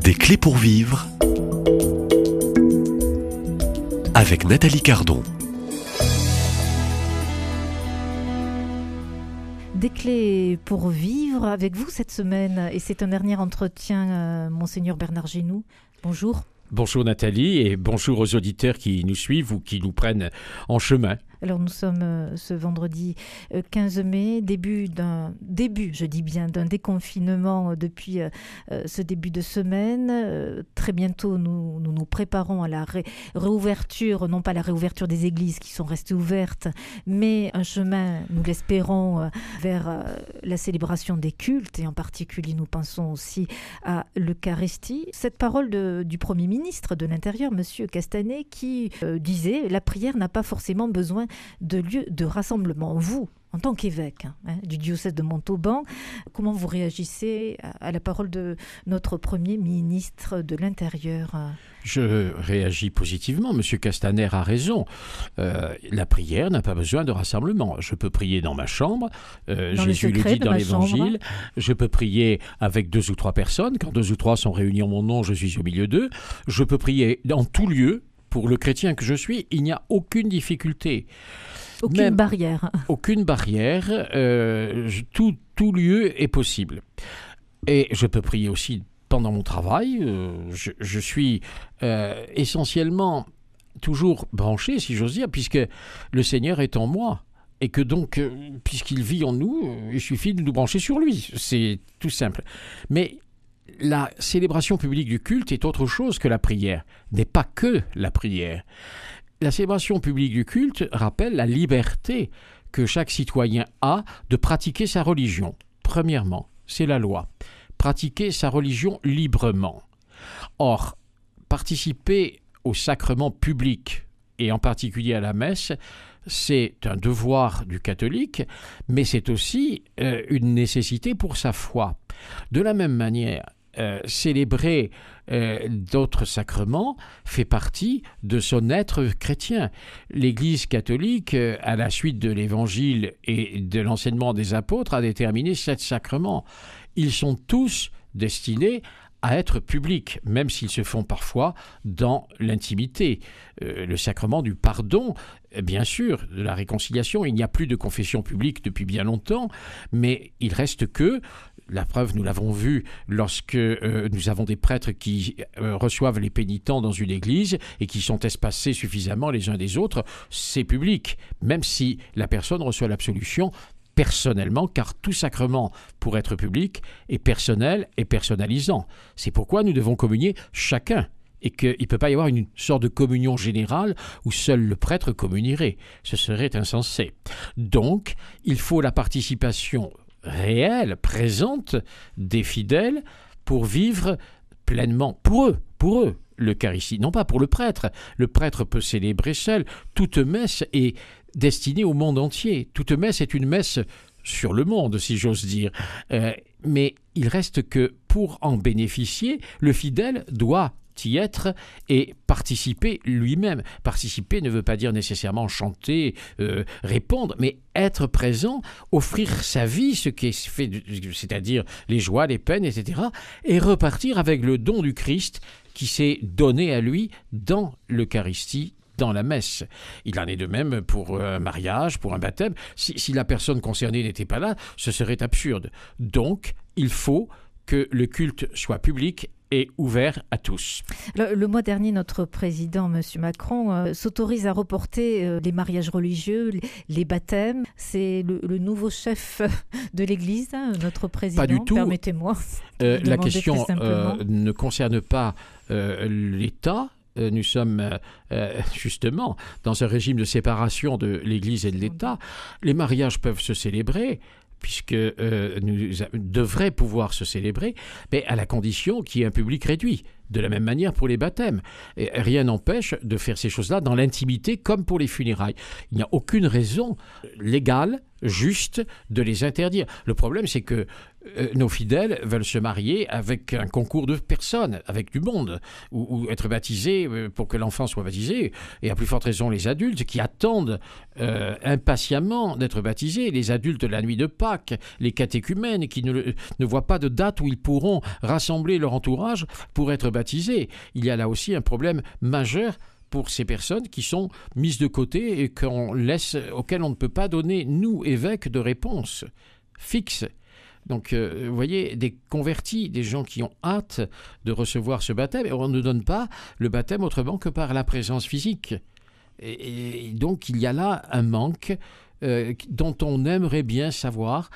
Des clés pour vivre avec Nathalie Cardon. Des clés pour vivre avec vous cette semaine, et c'est un dernier entretien, Monseigneur Bernard Ginoux. Bonjour. Bonjour Nathalie et bonjour aux auditeurs qui nous suivent ou qui nous prennent en chemin. Alors nous sommes ce vendredi 15 mai, d'un déconfinement depuis ce début de semaine. Très bientôt, nous nous préparons à la réouverture, non pas la réouverture des églises qui sont restées ouvertes, mais un chemin, nous l'espérons, vers la célébration des cultes, et en particulier nous pensons aussi à l'Eucharistie. Cette parole du Premier ministre de l'Intérieur, M. Castanet, qui disait « La prière n'a pas forcément besoin de lieu de rassemblement ». Vous, en tant qu'évêque du diocèse de Montauban, comment vous réagissez à la parole de notre Premier ministre de l'Intérieur ? Je réagis positivement. Monsieur Castaner a raison. La prière n'a pas besoin de rassemblement. Je peux prier dans ma chambre. Jésus le dit dans l'Évangile. Je peux prier avec 2 ou 3 personnes. Quand 2 ou 3 sont réunis en mon nom, je suis au milieu d'eux. Je peux prier dans tout lieu. Pour le chrétien que je suis, il n'y a aucune difficulté. Aucune barrière. Aucune barrière. Tout lieu est possible. Et je peux prier aussi pendant mon travail. Je suis essentiellement toujours branché, si j'ose dire, puisque le Seigneur est en moi. Et que donc, puisqu'il vit en nous, il suffit de nous brancher sur lui. C'est tout simple. Mais la célébration publique du culte est autre chose que la prière, n'est pas que la prière. La célébration publique du culte rappelle la liberté que chaque citoyen a de pratiquer sa religion. Premièrement, c'est la loi. Pratiquer sa religion librement. Or, participer au sacrement public, et en particulier à la messe, c'est un devoir du catholique, mais c'est aussi une nécessité pour sa foi. De la même manière, célébrer d'autres sacrements fait partie de son être chrétien. L'Église catholique, à la suite de l'Évangile et de l'enseignement des apôtres, a déterminé 7 sacrements. Ils sont tous destinés à être publics, même s'ils se font parfois dans l'intimité. Le sacrement du pardon, bien sûr, de la réconciliation, il n'y a plus de confession publique depuis bien longtemps, mais il reste que, la preuve, nous l'avons vu lorsque nous avons des prêtres qui reçoivent les pénitents dans une église et qui sont espacés suffisamment les uns des autres, c'est public, même si la personne reçoit l'absolution personnellement, car tout sacrement, pour être public, est personnel et personnalisant. C'est pourquoi nous devons communier chacun, et qu'il ne peut pas y avoir une sorte de communion générale où seul le prêtre communierait. Ce serait insensé. Donc, il faut la participation réelle, présente des fidèles pour vivre pleinement, pour eux, l'Eucharistie, non pas pour le prêtre. Le prêtre peut célébrer seul. Toute messe est destinée au monde entier. Toute messe est une messe sur le monde, si j'ose dire. Mais il reste que pour en bénéficier, le fidèle doit y être et participer lui-même. Participer ne veut pas dire nécessairement chanter, répondre, mais être présent, offrir sa vie, ce qui est fait, c'est-à-dire les joies, les peines, etc., et repartir avec le don du Christ qui s'est donné à lui dans l'Eucharistie, dans la messe. Il en est de même pour un mariage, pour un baptême. Si la personne concernée n'était pas là, ce serait absurde. Donc, il faut que le culte soit public et ouvert à tous. Le mois dernier, notre président, M. Macron, s'autorise à reporter les mariages religieux, les baptêmes. C'est le nouveau chef de l'Église, notre président. Pas du tout. Permettez-moi. La question ne concerne pas l'État. Nous sommes justement dans un régime de séparation de l'Église et de l'État. Les mariages peuvent se célébrer, puisque nous devraient pouvoir se célébrer, mais à la condition qu'il y ait un public réduit. De la même manière pour les baptêmes. Et rien n'empêche de faire ces choses-là dans l'intimité comme pour les funérailles. Il n'y a aucune raison légale, juste, de les interdire. Le problème, c'est que nos fidèles veulent se marier avec un concours de personnes, avec du monde, ou être baptisés pour que l'enfant soit baptisé, et à plus forte raison les adultes qui attendent impatiemment d'être baptisés, les adultes de la nuit de Pâques, les catéchumènes qui ne voient pas de date où ils pourront rassembler leur entourage pour être baptisés. Il y a là aussi un problème majeur pour ces personnes qui sont mises de côté et auxquelles on ne peut pas donner, nous, évêques, de réponse fixe. Donc, vous voyez, des convertis, des gens qui ont hâte de recevoir ce baptême, et on ne donne pas le baptême autrement que par la présence physique. Et donc, il y a là un manque dont on aimerait bien savoir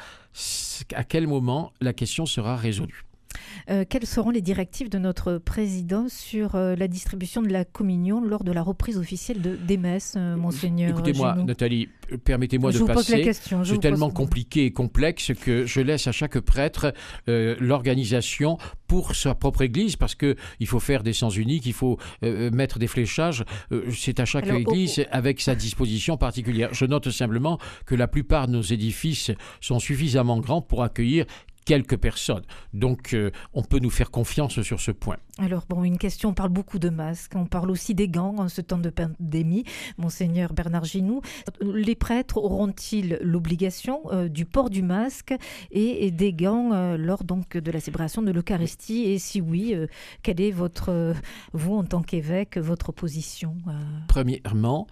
à quel moment la question sera résolue. Quelles seront les directives de notre président sur la distribution de la communion lors de la reprise officielle des messes, Monseigneur Écoutez-moi, Ginoux. Nathalie, permettez-moi de Je vous pose la passer. question. C'est tellement compliqué et complexe que je laisse à chaque prêtre l'organisation pour sa propre église, parce qu'il faut faire des sens uniques, il faut mettre des fléchages. C'est à chaque église avec sa disposition particulière. Je note simplement que la plupart de nos édifices sont suffisamment grands pour accueillir quelques personnes. Donc, on peut nous faire confiance sur ce point. Alors, une question, on parle beaucoup de masques, on parle aussi des gants en ce temps de pandémie. Monseigneur Bernard Ginoux, les prêtres auront-ils l'obligation du port du masque et des gants lors donc de la célébration de l'Eucharistie? Et si oui, quelle est vous, en tant qu'évêque, votre position? Premièrement,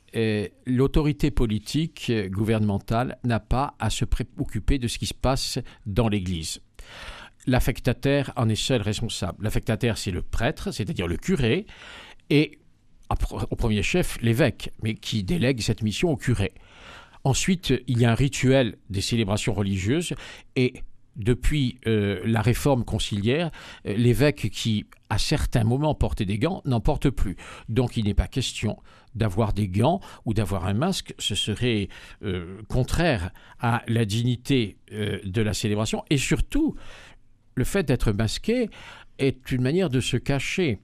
l'autorité politique gouvernementale n'a pas à se préoccuper de ce qui se passe dans l'Église. L'affectataire en est seul responsable. L'affectataire, c'est le prêtre, c'est-à-dire le curé, et au premier chef, l'évêque, mais qui délègue cette mission au curé. Ensuite, il y a un rituel des célébrations religieuses, et depuis la réforme conciliaire, l'évêque qui, à certains moments, portait des gants, n'en porte plus. Donc, il n'est pas question d'avoir des gants ou d'avoir un masque. Ce serait contraire à la dignité de la célébration. Et surtout, le fait d'être masqué est une manière de se cacher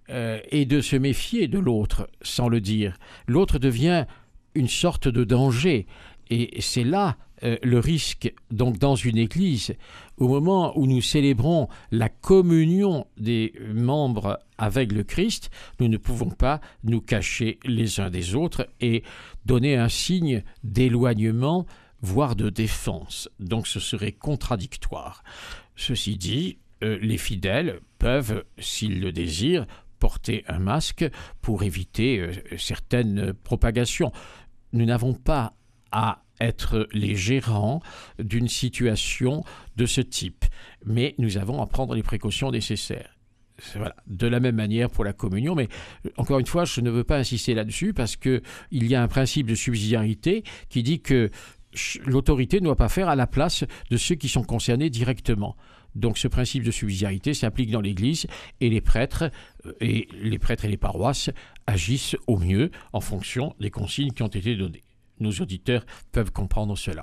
et de se méfier de l'autre, sans le dire. L'autre devient une sorte de danger. Et c'est là le risque, donc dans une église, au moment où nous célébrons la communion des membres avec le Christ, nous ne pouvons pas nous cacher les uns des autres et donner un signe d'éloignement, voire de défense. Donc ce serait contradictoire. Ceci dit, les fidèles peuvent, s'ils le désirent, porter un masque pour éviter certaines propagations. Nous n'avons pas à être les gérants d'une situation de ce type. Mais nous avons à prendre les précautions nécessaires. Voilà. De la même manière pour la communion, mais encore une fois, je ne veux pas insister là-dessus parce qu'il y a un principe de subsidiarité qui dit que l'autorité ne doit pas faire à la place de ceux qui sont concernés directement. Donc ce principe de subsidiarité s'applique dans l'Église et les prêtres et les paroisses agissent au mieux en fonction des consignes qui ont été données. Nos auditeurs peuvent comprendre cela.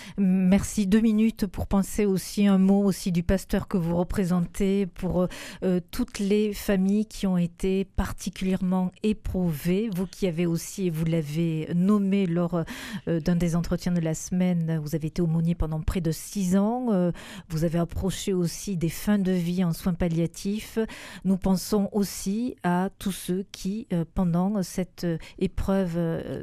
Merci. 2 minutes pour penser aussi un mot aussi du pasteur que vous représentez pour toutes les familles qui ont été particulièrement éprouvées. Vous qui avez aussi, et vous l'avez nommé lors d'un des entretiens de la semaine, vous avez été aumônier pendant près de 6 ans. Vous avez approché aussi des fins de vie en soins palliatifs. Nous pensons aussi à tous ceux qui, pendant cette épreuve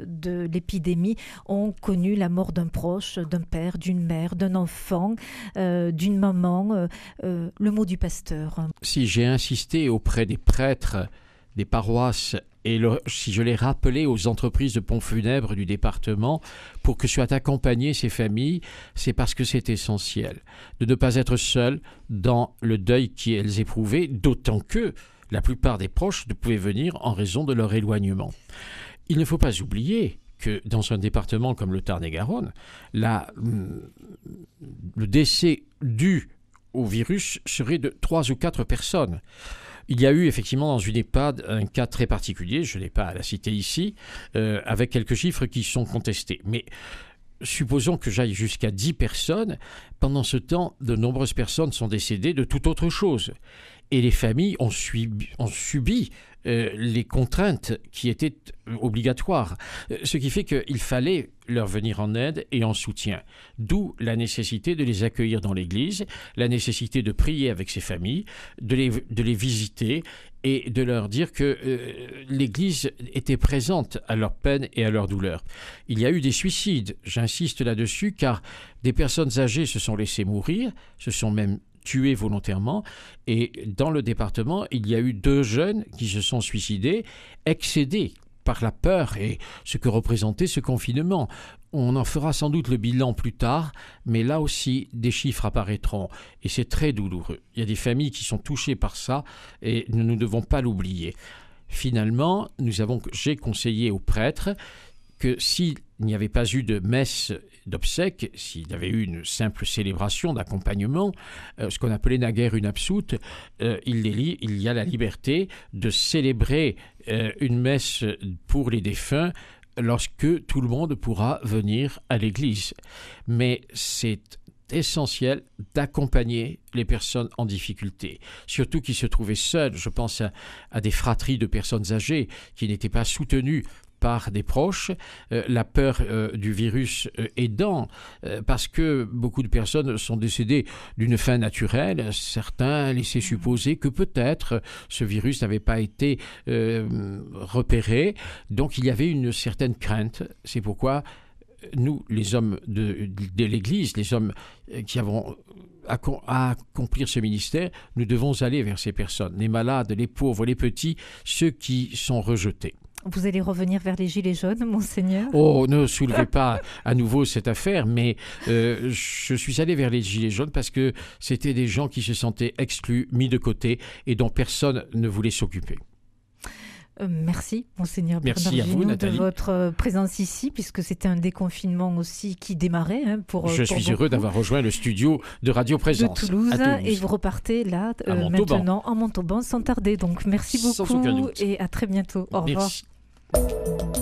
de l'épidémie, ont connu la mort d'un proche, d'un père, d'une mère, d'un enfant, d'une maman. Le mot du pasteur. Si j'ai insisté auprès des prêtres, des paroisses, et si je l'ai rappelé aux entreprises de pompes funèbres du département pour que soient accompagnées ces familles, c'est parce que c'est essentiel de ne pas être seul dans le deuil qu'elles éprouvaient, d'autant que la plupart des proches ne pouvaient venir en raison de leur éloignement. Il ne faut pas oublier que dans un département comme le Tarn-et-Garonne, le décès dû au virus serait de 3 ou 4 personnes. Il y a eu effectivement dans une EHPAD un cas très particulier, je n'ai pas à la citer ici, avec quelques chiffres qui sont contestés. Mais supposons que j'aille jusqu'à 10 personnes. Pendant ce temps, de nombreuses personnes sont décédées de toute autre chose. Et les familles ont subi les contraintes qui étaient obligatoires. Ce qui fait qu'il fallait leur venir en aide et en soutien. D'où la nécessité de les accueillir dans l'église, la nécessité de prier avec ces familles, de les visiter et de leur dire que l'église était présente à leur peine et à leur douleur. Il y a eu des suicides, j'insiste là-dessus, car des personnes âgées se sont laissées mourir, se sont même tués volontairement, et dans le département, il y a eu 2 jeunes qui se sont suicidés, excédés par la peur et ce que représentait ce confinement. On en fera sans doute le bilan plus tard, mais là aussi, des chiffres apparaîtront, et c'est très douloureux. Il y a des familles qui sont touchées par ça, et nous ne devons pas l'oublier. Finalement, j'ai conseillé aux prêtres que s'il n'y avait pas eu de messe d'obsèques, s'il y avait eu une simple célébration d'accompagnement, ce qu'on appelait naguère une absoute, il y a la liberté de célébrer une messe pour les défunts lorsque tout le monde pourra venir à l'église. Mais c'est essentiel d'accompagner les personnes en difficulté, surtout qui se trouvaient seules. Je pense à des fratries de personnes âgées qui n'étaient pas soutenues par des proches, la peur du virus aidant, parce que beaucoup de personnes sont décédées d'une fin naturelle. Certains laissaient supposer que peut-être ce virus n'avait pas été repéré. Donc il y avait une certaine crainte. C'est pourquoi nous, les hommes de l'Église, les hommes qui avons à accomplir ce ministère, nous devons aller vers ces personnes, les malades, les pauvres, les petits, ceux qui sont rejetés. Vous allez revenir vers les Gilets jaunes, monseigneur ? Oh, ne soulevez pas à nouveau cette affaire, mais je suis allé vers les Gilets jaunes parce que c'était des gens qui se sentaient exclus, mis de côté et dont personne ne voulait s'occuper. Merci, monseigneur Merci Bernard à vous, Ginaud, de Nathalie. votre présence ici, puisque c'était un déconfinement aussi qui démarrait. Je suis heureux d'avoir rejoint le studio de Radio Présence de Toulouse, à Toulouse. et vous repartez là À Montauban. maintenant en Montauban sans tarder. Donc merci Sans beaucoup aucun doute. et à très bientôt. Au revoir. Merci.